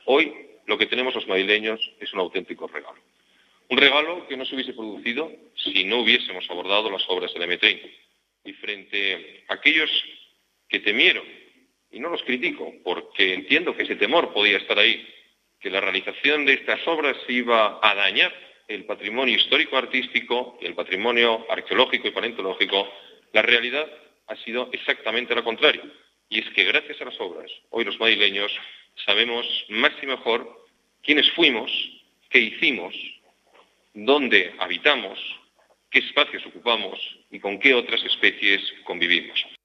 Hoy lo que tenemos los madrileños es un auténtico regalo. Un regalo que no se hubiese producido si no hubiésemos abordado las obras del M30. Y frente a aquellos que temieron, y no los critico, porque entiendo que ese temor podía estar ahí, que la realización de estas obras iba a dañar el patrimonio histórico-artístico y el patrimonio arqueológico y paleontológico, la realidad ha sido exactamente la contraria. Y es que gracias a las obras, hoy los madrileños sabemos más y mejor quiénes fuimos, qué hicimos, dónde habitamos, qué espacios ocupamos y con qué otras especies convivimos.